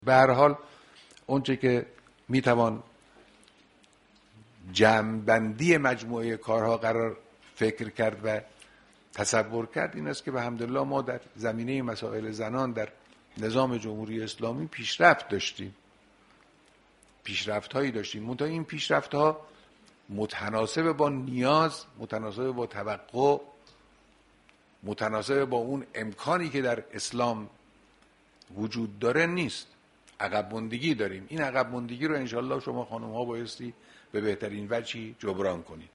به هر حال اونچه که میتوان جمع‌بندی مجموعه کارها قرار فکر کرد و تصور کرد این است که به حمدالله ما در زمینه مسائل زنان در نظام جمهوری اسلامی پیشرفت داشتیم، پیشرفت‌هایی داشتیم، منتها این پیشرفت‌ها متناسب با نیاز، متناسب با توقع، متناسب با اون امکانی که در اسلام وجود داره نیست. عقب ماندگی داریم. این عقب ماندگی رو انشالله شما خانم‌ها بایستی به بهترین وجهی جبران کنید.